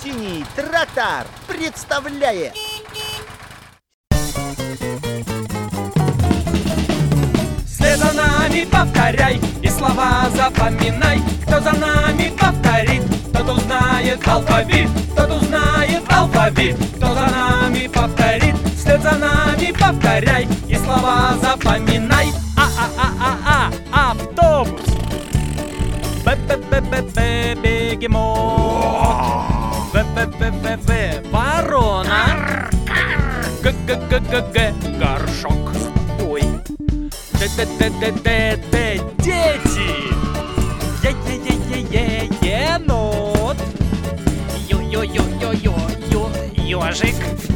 Синий трактор представляет. Вслед за нами повторяй и слова запоминай. Кто за нами повторит, тот узнает алфавит. Тот узнает алфавит. Кто за нами повторит, вслед за нами повторяй и слова запоминай. Автобус. Б-б-б-б-б, бегемот. В-в-в-в-в, ворона. Г-г-г-г-г, горшок. Ой. Д-д-д-д-д-д, дети. Е-е-е-е-е, енот. Ё-ё-ё-ё-ё-ё, ёжик.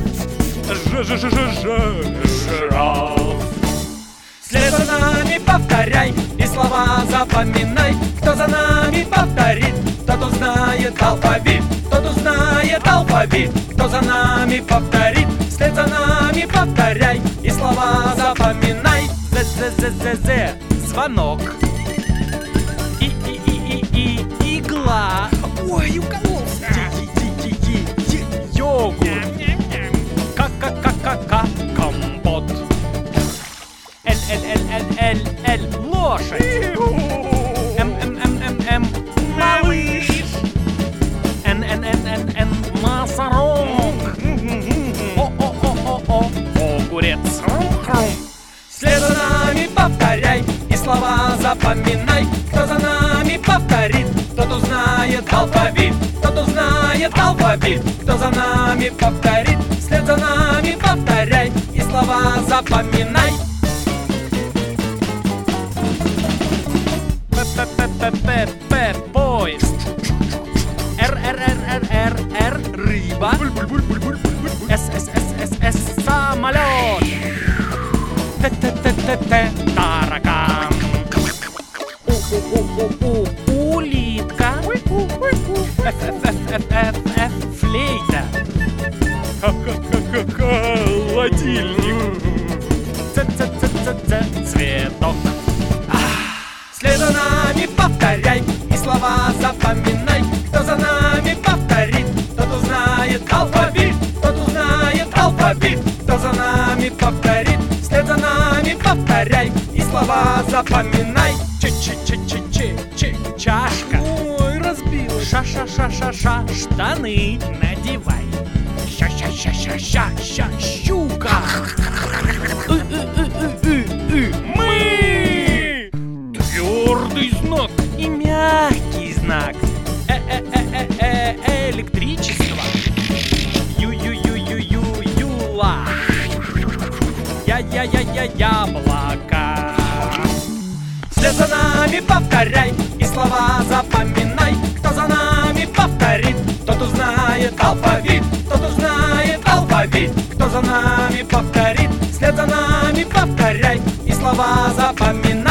Жираф. Вслед за нами повторяй и слова запоминай. Кто за нами повторит, тот узнает алфавит. Тот узнает алфавит. Кто за нами повторит, вслед за нами повторяй и слова запоминай. З-з-з-з-з, звонок. И-и-и-и-и, игла. Ой, укололся. Й-й-й-й-й, йогурт. Ка-ка-ка-ка-ка, компот. Л-л-л-л-л-л, лошадь. М-м-м-м-м, малыш. Н-н-н-н-н, носорог. О-о-о-о-о, огурец. Вслед за нами повторяй и слова запоминай. Кто за нами повторит, тот узнает алфавит. Тот узнает алфавит. Кто за нами повторит, вслед за нами повторяй и слова запоминай. П-п-п-п-п, поезд. Р-р-р-р-р-р, рыба. С-с-с-с-с, самолет. Т-т-т-т-т, таракан. У-у-у-у-у, улитка. Ф-ф-ф-ф-ф, флейта. Ха-ха-ха-ха, холодильник. Ц-ц-ц-ц-ц, цветок. Вслед за нами повторяй и слова запоминай. Кто за нами повторит, тот узнает алфавит. Тот узнает алфавит. Кто за нами повторит, вслед за нами повторяй и слова запоминай. Ч-ч-ч-ч-ч, чашка. Ой, разбила. Ша-ша-ша-ша-ша, штаны надевай. Ща-ща-ща-ща-ща, щука. Мы. Твердый знак и мягкий знак. Электричество. Ю-ю-ю-ю-ю-юла. Я-я-я-я-яблоко. Вслед за нами повторяй и слова запоминай. Кто за нами повторит, тот узнает алфавит. Тот узнает алфавит. Кто за нами повторит, вслед за нами повторяй и слова запоминай.